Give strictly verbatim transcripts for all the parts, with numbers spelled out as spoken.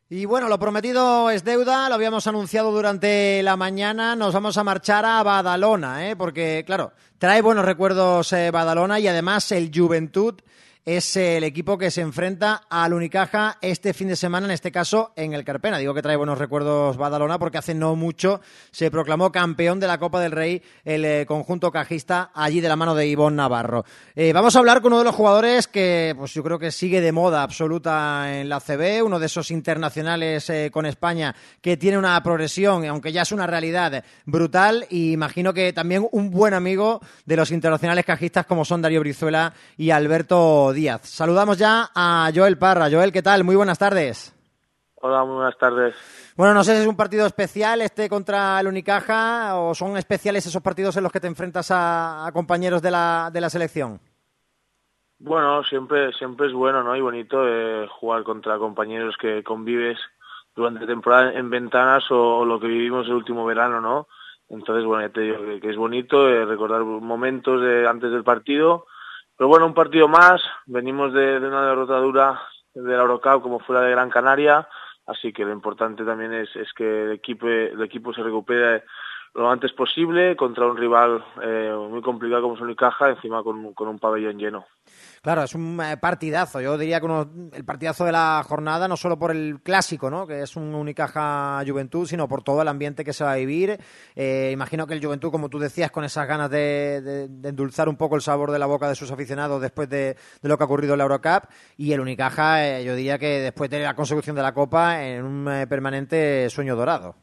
Y bueno, lo prometido es deuda, lo habíamos anunciado durante la mañana, nos vamos a marchar a Badalona, ¿eh? Porque claro, trae buenos recuerdos eh, Badalona y además el Juventud es el equipo que se enfrenta al Unicaja este fin de semana, en este caso en el Carpena. Digo que trae buenos recuerdos Badalona porque hace no mucho se proclamó campeón de la Copa del Rey el eh, conjunto cajista allí de la mano de Ivonne Navarro. Eh, vamos a hablar con uno de los jugadores que pues yo creo que sigue de moda absoluta en la A C B, uno de esos internacionales eh, con España que tiene una progresión, aunque ya es una realidad brutal, y imagino que también un buen amigo de los internacionales cajistas como son Darío Brizuela y Alberto Díaz. Saludamos ya a Joel Parra. Joel, ¿qué tal? Muy buenas tardes. Hola, muy buenas tardes. Bueno, no sé si es un partido especial este contra el Unicaja o son especiales esos partidos en los que te enfrentas a, a compañeros de la, de la selección. Bueno, siempre siempre es bueno, ¿no? Y bonito eh, jugar contra compañeros que convives durante temporada en ventanas o, o lo que vivimos el último verano, ¿no? Entonces, bueno, ya te digo que, que es bonito eh, recordar momentos de, antes del partido. Pero bueno, un partido más, venimos de, de una derrota dura de la Eurocup como fuera de Gran Canaria, así que lo importante también es, es que el equipo, el equipo se recupere lo antes posible contra un rival eh, muy complicado como es Unicaja, encima con, con un pabellón lleno. Claro, es un partidazo, yo diría que uno, el partidazo de la jornada, no solo por el clásico, ¿no?, que es un Unicaja Juventud, sino por todo el ambiente que se va a vivir. Eh, imagino que el Juventud, como tú decías, con esas ganas de, de, de endulzar un poco el sabor de la boca de sus aficionados después de, de lo que ha ocurrido en la Eurocup, y el Unicaja, eh, yo diría que después de la consecución de la Copa, en un eh, permanente sueño dorado.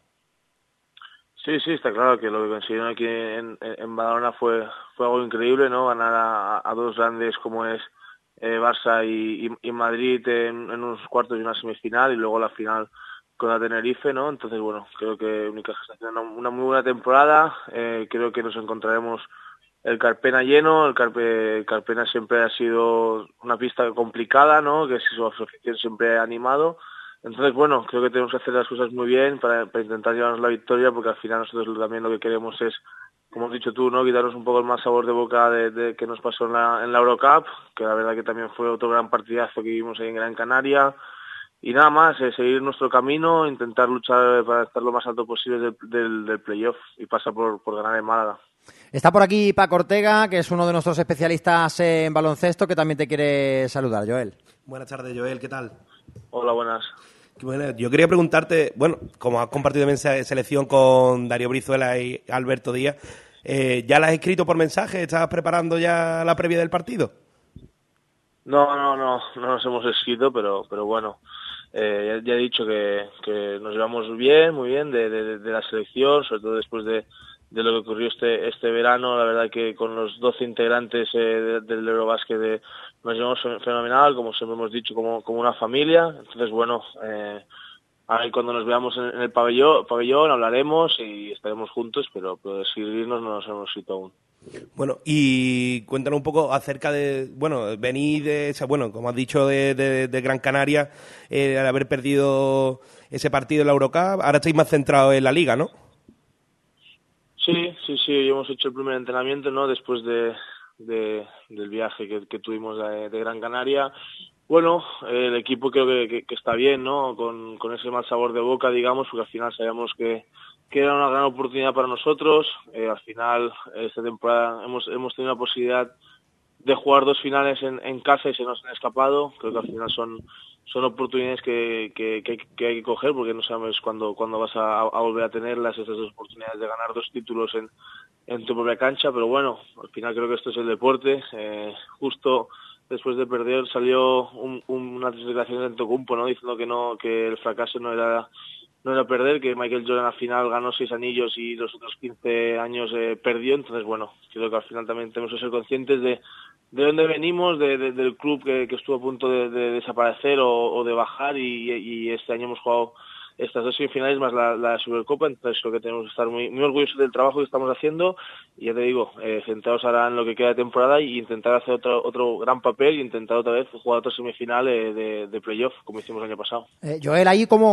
Sí, sí, está claro que lo que consiguieron aquí en, en Badalona fue fue algo increíble, ¿no? Ganar a, a dos grandes como es eh, Barça y, y, y Madrid en, en unos cuartos y una semifinal y luego la final con la Tenerife, ¿no? Entonces, bueno, creo que Unicaja está haciendo una, una muy buena temporada. Eh, creo que nos encontraremos el Carpena lleno. El, Carpe, el Carpena siempre ha sido una pista complicada, ¿no? Que su afición siempre ha animado. Entonces, bueno, creo que tenemos que hacer las cosas muy bien para, para intentar llevarnos la victoria, porque al final nosotros también lo que queremos es, como has dicho tú, ¿no?, quitarnos un poco el más sabor de boca de, de que nos pasó en la, en la Eurocup, que la verdad que también fue otro gran partidazo que vimos ahí en Gran Canaria. Y nada más, eh, seguir nuestro camino, intentar luchar para estar lo más alto posible del, del, del playoff y pasa por, por ganar en Málaga. Está por aquí Paco Ortega, que es uno de nuestros especialistas en baloncesto, que también te quiere saludar, Joel. Buenas tardes, Joel, ¿qué tal? Hola, buenas. Bueno, yo quería preguntarte, bueno, como has compartido también selección con Darío Brizuela y Alberto Díaz, eh, ¿ya la has escrito por mensaje? ¿Estás preparando ya la previa del partido? No, no, no, no nos hemos escrito, pero pero bueno, eh, ya, ya he dicho que, que nos llevamos bien, muy bien de, de, de la selección, sobre todo después de, de lo que ocurrió este este verano. La verdad que con los doce integrantes eh, de, del Eurobásquet de, nos llevamos fenomenal, como siempre hemos dicho, como, como una familia. Entonces, bueno, eh, ahí cuando nos veamos en, en el pabellón, pabellón hablaremos y estaremos juntos, pero, pero escribirnos no nos hemos escrito aún. Bueno, y cuéntanos un poco acerca de, bueno, venir de, bueno, como has dicho, de, de, de Gran Canaria, eh, al haber perdido ese partido en la Eurocup, ahora estáis más centrados en la Liga, ¿no? Sí, sí, sí, hemos hecho el primer entrenamiento, ¿no?, después de, de del viaje que, que tuvimos de, de Gran Canaria. Bueno, el equipo creo que, que, que está bien, ¿no?, con, con ese mal sabor de boca, digamos, porque al final sabíamos que, que era una gran oportunidad para nosotros. Eh, al final, esta temporada hemos, hemos tenido la posibilidad de jugar dos finales en, en casa y se nos han escapado. Creo que al final son son oportunidades que, que, que, que hay que coger, porque no sabes cuándo, cuándo vas a, a volver a tenerlas, esas dos oportunidades de ganar dos títulos en, en tu propia cancha. Pero bueno, al final creo que esto es el deporte. Eh, justo después de perder salió un, un, una declaración de Antetokounmpo, ¿no?, diciendo que no, que el fracaso no era no era perder, que Michael Jordan al final ganó seis anillos y los otros quince años eh, perdió. Entonces, bueno, creo que al final también tenemos que ser conscientes de de dónde venimos, de, de, del club que, que estuvo a punto de, de desaparecer o, o de bajar, y, y este año hemos jugado estas dos semifinales más la, la Supercopa. Entonces creo que tenemos que estar muy, muy orgullosos del trabajo que estamos haciendo y ya te digo, eh, centrados ahora en lo que queda de temporada y intentar hacer otro otro gran papel y intentar otra vez jugar otra semifinal eh, de, de playoff como hicimos el año pasado. Eh, Joel, ahí como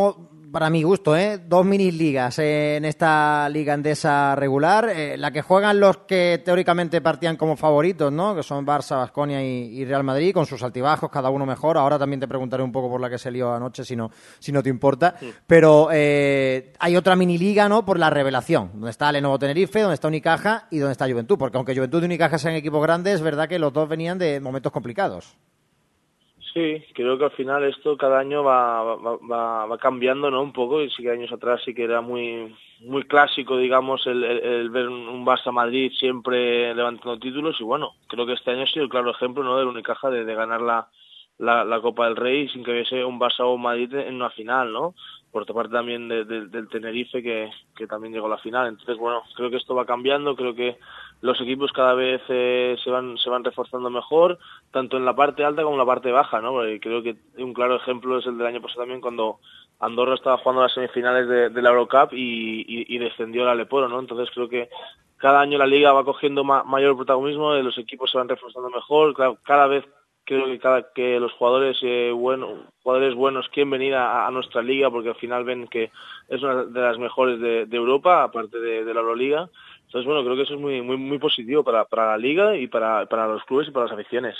para mi gusto, ¿eh? dos mini ligas eh, en esta liga endesa regular, eh, la que juegan los que teóricamente partían como favoritos, ¿no? Que son Barça, Baskonia y, y Real Madrid, con sus altibajos, cada uno mejor. Ahora también te preguntaré un poco por la que se lió anoche, si no, si no te importa. Sí. Pero eh, hay otra mini liga, ¿no? Por la revelación, donde está Lenovo Tenerife, donde está Unicaja y donde está Juventud, porque aunque Juventud y Unicaja sean equipos grandes, es verdad que los dos venían de momentos complicados. Sí, creo que al final esto cada año va, va, va, va cambiando, ¿no? Un poco, y sí que años atrás sí que era muy muy clásico, digamos, el, el, el ver un Barça Madrid siempre levantando títulos, y bueno, creo que este año ha sido el claro ejemplo, ¿no? Del Unicaja de, de ganar la, la, la Copa del Rey sin que hubiese un Barça o un Madrid en una final, ¿no? Por otra parte también de, de, del Tenerife que, que también llegó a la final. Entonces, bueno, creo que esto va cambiando, creo que los equipos cada vez eh, se van se van reforzando mejor, tanto en la parte alta como en la parte baja, ¿no? Porque creo que un claro ejemplo es el del año pasado también, cuando Andorra estaba jugando las semifinales de, de la Eurocup y, y, y descendió el Aleporo, ¿no? Entonces creo que cada año la liga va cogiendo ma, mayor protagonismo, los equipos se van reforzando mejor, cada, cada vez creo que cada que los jugadores eh, bueno, jugadores buenos quieren venir a, a nuestra liga, porque al final ven que es una de las mejores de, de Europa, aparte de, de la Euroliga. Entonces, bueno, creo que eso es muy muy muy positivo para, para la liga y para, para los clubes y para las aficiones.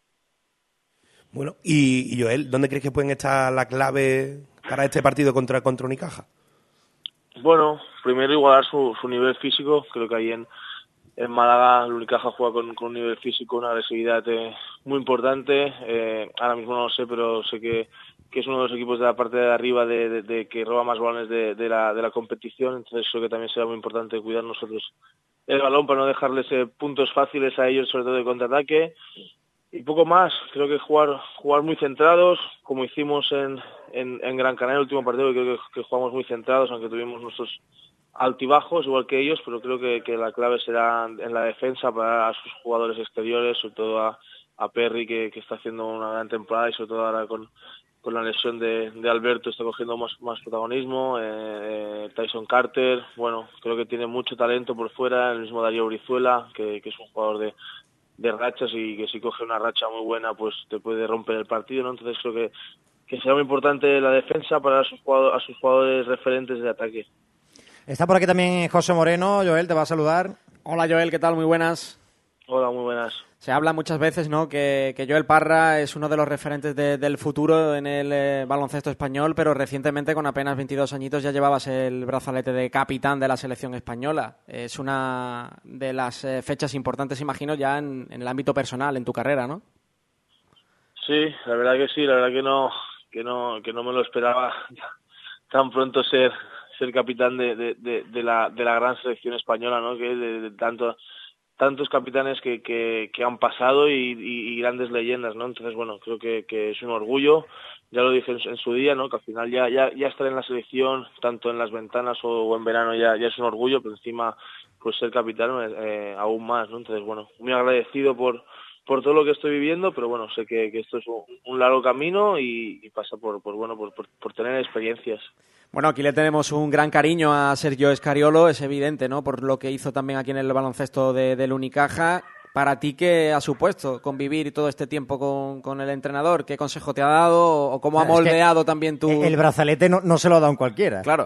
Bueno, y, y Joel, ¿dónde crees que pueden estar la clave para este partido contra, contra Unicaja? Bueno, primero igualar su, su nivel físico. Creo que ahí en, en Málaga el Unicaja juega con, con un nivel físico, una agresividad eh, muy importante. Eh, ahora mismo no lo sé, pero sé que, que es uno de los equipos de la parte de arriba de, de, de que roba más balones de, de, la, de la competición. Entonces creo que también será muy importante cuidar nosotros el balón para no dejarles eh, puntos fáciles a ellos, sobre todo de contraataque. Y poco más, creo que jugar jugar muy centrados, como hicimos en, en, en Gran Canaria el último partido, creo que, que jugamos muy centrados, aunque tuvimos nuestros altibajos, igual que ellos, pero creo que, que la clave será en la defensa para a sus jugadores exteriores, sobre todo a, a Perry, que, que está haciendo una gran temporada, y sobre todo ahora con, con la lesión de, de Alberto está cogiendo más, más protagonismo, eh, Tyson Carter, bueno, creo que tiene mucho talento por fuera, el mismo Darío Brizuela, que, que es un jugador de de rachas y que si coge una racha muy buena pues te puede romper el partido, ¿no? Entonces creo que, que será muy importante la defensa para a sus, jugadores, a sus jugadores referentes de ataque. Está por aquí también José Moreno. Joel, te va a saludar. Hola Joel, ¿qué tal? Muy buenas. Hola, muy buenas. Se habla muchas veces, ¿no?, que, que Joel Parra es uno de los referentes de, del futuro en el eh, baloncesto español, pero recientemente, con apenas veintidós añitos, ya llevabas el brazalete de capitán de la selección española. Es una de las eh, fechas importantes, imagino, ya en, en el ámbito personal, en tu carrera, ¿no? Sí, la verdad que sí, la verdad que no que no que no me lo esperaba tan pronto ser ser capitán de, de, de, de la de la gran selección española, ¿no? Que de, de tanto tantos capitanes que, que, que han pasado y, y, y grandes leyendas, ¿no? Entonces, bueno, creo que, que es un orgullo, ya lo dije en, en su día, ¿no? Que al final ya, ya, ya estar en la selección, tanto en las ventanas o, o en verano, ya, ya es un orgullo, pero encima, pues ser capitán eh, aún más, ¿no? Entonces, bueno, muy agradecido por, por todo lo que estoy viviendo, pero bueno, sé que, que esto es un, un largo camino y, y pasa por, por bueno, por, por, por tener experiencias. Bueno, aquí le tenemos un gran cariño a Sergio Escariolo, es evidente, ¿no?, por lo que hizo también aquí en el baloncesto de, del Unicaja. Para ti, ¿qué ha supuesto convivir todo este tiempo con, con el entrenador? ¿Qué consejo te ha dado o cómo ha moldeado es que también tu...? El brazalete no, no se lo ha dado en cualquiera. Claro.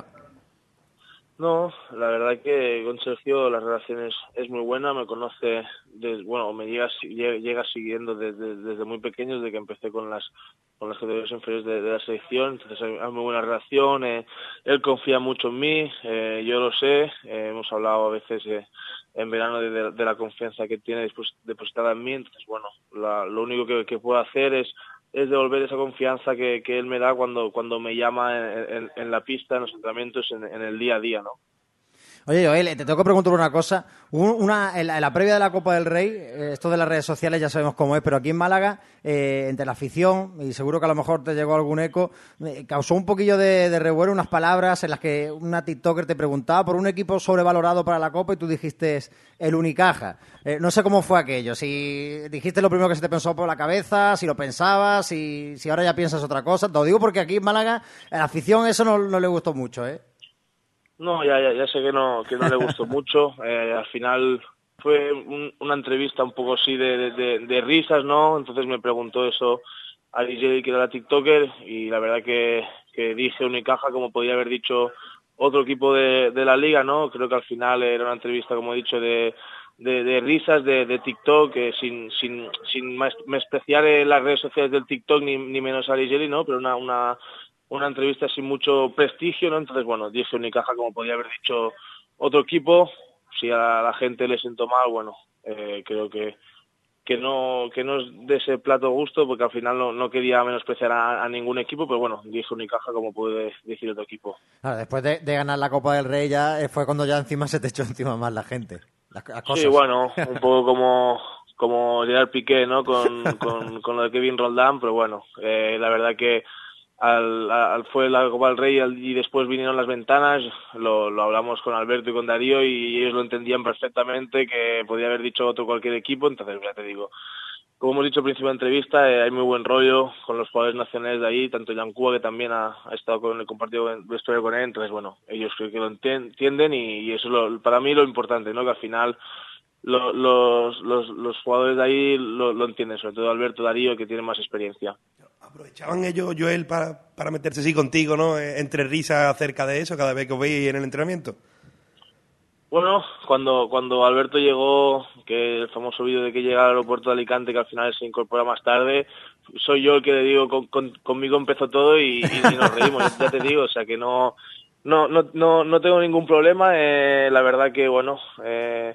No, la verdad que con Sergio la relación es, es muy buena, me conoce, desde, bueno, me llega, llega siguiendo desde, desde muy pequeño, desde que empecé con las con las categorías inferiores de, de la selección, entonces hay, hay muy buena relación, eh, él confía mucho en mí, eh, yo lo sé, eh, hemos hablado a veces eh, en verano de, de, de la confianza que tiene depositada en mí, entonces bueno, la, lo único que, que puedo hacer es es devolver esa confianza que, que él me da cuando cuando me llama en, en, en la pista, en los entrenamientos, en, en el día a día, ¿no? Oye, Joel, te tengo que preguntar una cosa. Una, en, la, en la previa de la Copa del Rey, eh, esto de las redes sociales ya sabemos cómo es, pero aquí en Málaga, eh, entre la afición, y seguro que a lo mejor te llegó algún eco, eh, causó un poquillo de, de revuelo unas palabras en las que una TikToker te preguntaba por un equipo sobrevalorado para la Copa y tú dijiste el Unicaja. Eh, no sé cómo fue aquello, si dijiste lo primero que se te pensó por la cabeza, si lo pensabas, si, si ahora ya piensas otra cosa. Te lo digo porque aquí en Málaga a la afición eso no, no le gustó mucho, ¿eh? No, ya, ya, ya sé que no, que no le gustó mucho. Eh, al final fue un, una entrevista un poco así de, de, de risas, ¿no? Entonces me preguntó eso a D J, que era la TikToker, y la verdad que, que dije Unicaja como podía haber dicho otro equipo de, de la liga, ¿no? Creo que al final era una entrevista, como he dicho, de, de, de risas, de, de TikTok, eh, sin, sin, sin menospreciar las redes sociales del TikTok, ni, ni menos a Ligeli, ¿no? Pero una, una, una entrevista sin mucho prestigio, ¿no? Entonces, bueno, dije Unicaja como podía haber dicho otro equipo. Si a la gente le siento mal, bueno, eh, creo que que no que no es de ese plato gusto, porque al final no, no quería menospreciar a, a ningún equipo, pero bueno, dije Unicaja como puede decir otro equipo. Claro, después de, de ganar la Copa del Rey ya fue cuando ya encima se te echó encima más la gente. Las, las cosas. Sí, bueno, un poco como como Gerard Piqué, ¿no? Con, con, con lo de Kevin Roldán, pero bueno, eh, la verdad que al, al fue la Copa del Rey y después vinieron las ventanas, lo, lo hablamos con Alberto y con Darío y ellos lo entendían perfectamente, que podía haber dicho otro cualquier equipo. Entonces ya te digo, como hemos dicho al principio de la entrevista, eh, hay muy buen rollo con los jugadores nacionales de ahí, tanto Yancúa, que también ha, ha estado con el compartido vestuario con él. Entonces bueno, ellos creo que lo entienden y, y eso es lo, para mí lo importante, ¿no? Que al final lo, los, los, los jugadores de ahí lo, lo entienden, sobre todo Alberto, Darío, que tienen más experiencia. Aprovechaban ellos, Joel, para, para meterse así contigo, ¿no? Entre risas acerca de eso, cada vez que os veis en el entrenamiento. Bueno, cuando cuando Alberto llegó, que el famoso vídeo de que llega al aeropuerto de Alicante, que al final se incorpora más tarde, soy yo el que le digo, con, con, conmigo empezó todo y, y, y nos reímos, ya te digo, o sea que no no no no, no tengo ningún problema. Eh, la verdad que, bueno, eh,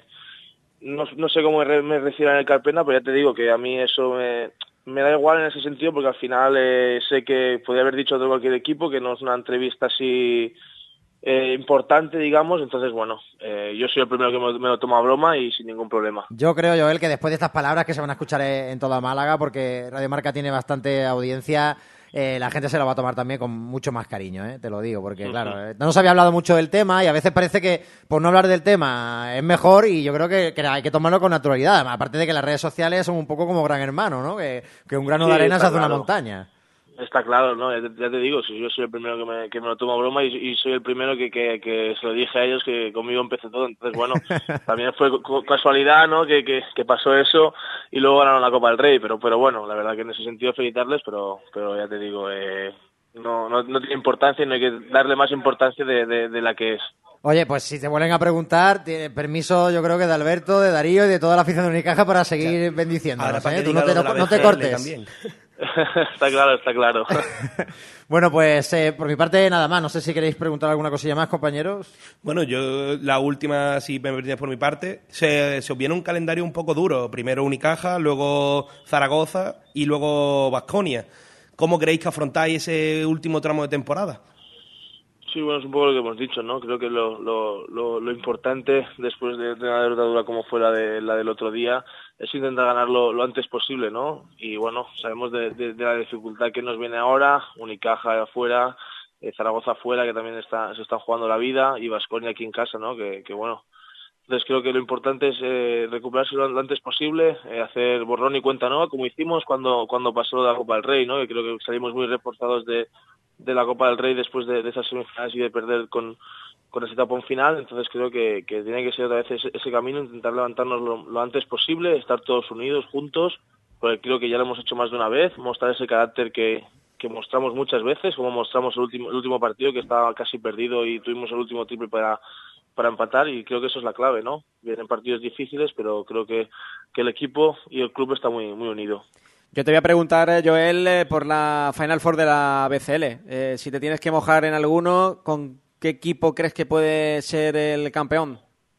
no, no sé cómo me reciban el Carpena, pero ya te digo que a mí eso me... Me da igual en ese sentido, porque al final eh, sé que podría haber dicho otro cualquier equipo, que no es una entrevista así eh, importante, digamos. Entonces, bueno, eh, yo soy el primero que me, me lo tomo a broma y sin ningún problema. Yo creo, Joel, que después de estas palabras que se van a escuchar en toda Málaga, porque Radio Marca tiene bastante audiencia, eh, la gente se lo va a tomar también con mucho más cariño, ¿eh? Te lo digo, porque claro, eh, no nos había hablado mucho del tema y a veces parece que por no hablar del tema es mejor, y yo creo que, que hay que tomarlo con naturalidad, aparte de que las redes sociales son un poco como Gran Hermano, ¿no? Que, que un grano Sí, de arena se hace claro. una montaña. Está claro, ¿no? Ya te, ya te digo, si yo soy el primero que me, que me lo tomo a broma y, y soy el primero que, que, que se lo dije a ellos, que conmigo empecé todo. Entonces, bueno, también fue casualidad, ¿no? Que, que, que pasó eso y luego ganaron la Copa del Rey. Pero pero bueno, la verdad que en ese sentido felicitarles, pero pero ya te digo, eh, no, no no tiene importancia y no hay que darle más importancia de, de, de la que es. Oye, pues si te vuelven a preguntar, tiene permiso yo creo que de Alberto, de Darío y de toda la afición de Unicaja para seguir bendiciéndonos, ¿eh? Tú no te, no, no te cortes. Está claro, está claro. Bueno, pues eh, por mi parte nada más. No sé si queréis preguntar alguna cosilla más, compañeros. Bueno, yo la última, si me permites por mi parte, se, se os viene un calendario un poco duro. Primero Unicaja, luego Zaragoza y luego Baskonia. ¿Cómo creéis que afrontáis ese último tramo de temporada? Sí, bueno, es un poco lo que hemos dicho, ¿no? Creo que lo, lo, lo, lo importante después de, de una derrota dura como fue la, de, la del otro día es intentar ganarlo lo antes posible, ¿no? Y bueno, sabemos de, de, de la dificultad que nos viene ahora, Unicaja afuera, eh, Zaragoza afuera, que también está, se están jugando la vida, y Baskonia aquí en casa, ¿no? Que, que bueno, entonces creo que lo importante es eh, recuperarse lo, lo antes posible, eh, hacer borrón y cuenta nueva, como hicimos cuando cuando pasó la Copa del Rey, ¿no? Que creo que salimos muy reforzados de de la Copa del Rey después de, de esas semifinales y de perder con, con ese tapón final. Entonces creo que, que tiene que ser otra vez ese, ese camino, intentar levantarnos lo, lo antes posible, estar todos unidos, juntos, porque creo que ya lo hemos hecho más de una vez, mostrar ese carácter que, que mostramos muchas veces, como mostramos el último, el último partido, que estaba casi perdido y tuvimos el último triple para, para empatar, y creo que eso es la clave, ¿no? Vienen partidos difíciles, pero creo que, que el equipo y el club está muy, muy unido. Yo te voy a preguntar, Joel, eh, por la Final Four de la B C L. Eh, si te tienes que mojar en alguno, ¿con qué equipo crees que puede ser el campeón?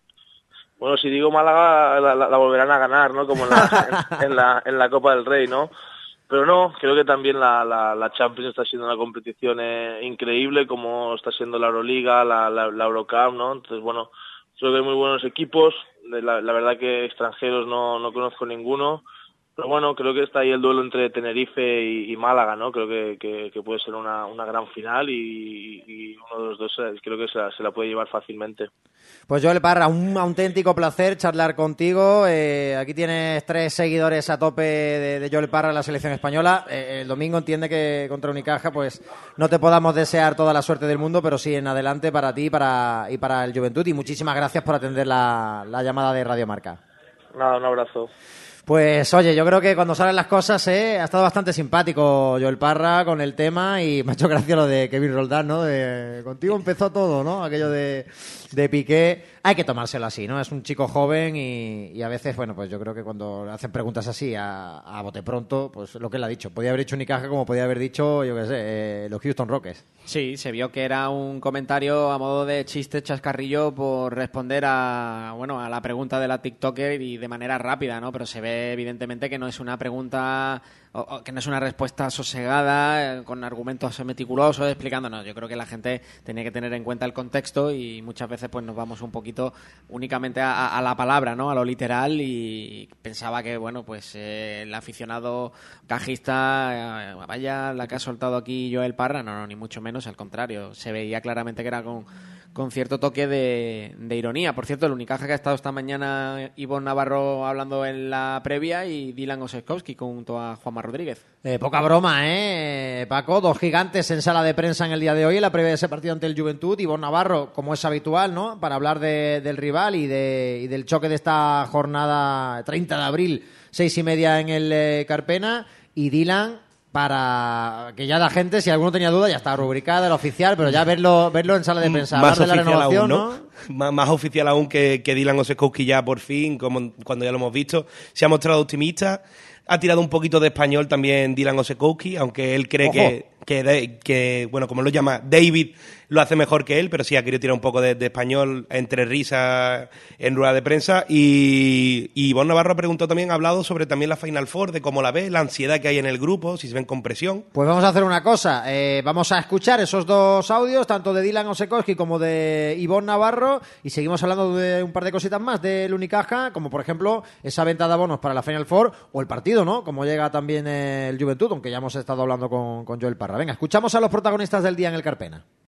Bueno, si digo Málaga, la, la, la volverán a ganar, ¿no? Como en la, en, en, la, en la Copa del Rey, ¿no? Pero no, creo que también la, la, la Champions está siendo una competición eh, increíble, como está siendo la Euroliga, la, la, la Eurocup, ¿no? Entonces, bueno, creo que hay muy buenos equipos. La, la verdad que extranjeros no, no conozco ninguno. Pero bueno, creo que está ahí el duelo entre Tenerife y, y Málaga, ¿no? Creo que, que, que puede ser una, una gran final y, y uno de los dos creo que se la, se la puede llevar fácilmente. Pues Joel Parra, un auténtico placer charlar contigo. Eh, aquí tienes tres seguidores a tope de, de Joel Parra en la selección española. Eh, el domingo entiende que contra Unicaja pues no te podamos desear toda la suerte del mundo, pero sí en adelante para ti para, y para el Juventud. Y muchísimas gracias por atender la, la llamada de Radio Marca. Nada, un abrazo. Pues oye, yo creo que cuando salen las cosas, eh, ha estado bastante simpático Joel Parra con el tema y me ha hecho gracia lo de Kevin Roldán, ¿no? De, contigo empezó todo, ¿no? Aquello de, de Piqué. Hay que tomárselo así, ¿no? Es un chico joven y, y a veces, bueno, pues yo creo que cuando hacen preguntas así a, a bote pronto, pues lo que él ha dicho. Podía haber dicho Unicaja como podía haber dicho, yo qué sé, eh, los Houston Rockets. Sí, se vio que era un comentario a modo de chiste chascarrillo por responder a, bueno, a la pregunta de la TikToker y de manera rápida, ¿no? Pero se ve evidentemente que no es una pregunta, o, o que no es una respuesta sosegada, eh, con argumentos meticulosos, explicándonos. Yo creo que la gente tenía que tener en cuenta el contexto y muchas veces pues nos vamos un poquito únicamente a, a la palabra, ¿no? A lo literal, y pensaba que, bueno, pues eh, el aficionado cajista, eh, vaya la que ha soltado aquí Joel Parra, no, no, ni mucho menos, al contrario, se veía claramente que era con, con cierto toque de, de ironía. Por cierto, el Unicaja que ha estado esta mañana Ivonne Navarro hablando en la previa y Dylan Osetkowski junto a Juanma Rodríguez. Eh, poca broma, ¿eh, Paco? Dos gigantes en sala de prensa en el día de hoy, en la previa de ese partido ante el Juventud. Ivonne Navarro, como es habitual, ¿no? Para hablar de, del rival y, de, y del choque de esta jornada treinta de abril, seis y media en el eh, Carpena. Y Dylan, para que ya la gente, si alguno tenía duda, ya está rubricada, el oficial, pero ya verlo verlo en sala de prensa, más hablar de la renovación, aún, ¿no? ¿no? Más, más oficial aún que, que Dylan Osetkowski ya por fin, como cuando ya lo hemos visto, se ha mostrado optimista. Ha tirado un poquito de español también Dylan Osetkowski, aunque él cree que, que, que, bueno, como lo llama David, lo hace mejor que él, pero sí ha querido tirar un poco de, de español entre risas en rueda de prensa. Y, y Ivonne Navarro preguntó también, ha hablado sobre también la Final Four, de cómo la ve, la ansiedad que hay en el grupo, si se ven con presión. Pues vamos a hacer una cosa, eh, vamos a escuchar esos dos audios, tanto de Dylan Osetkowski como de Ivonne Navarro, y seguimos hablando de un par de cositas más del Unicaja, como por ejemplo esa venta de abonos para la Final Four o el partido, ¿no? Como llega también el Juventud, aunque ya hemos estado hablando con, con Joel Parra. Venga, escuchamos a los protagonistas del día en el Carpena.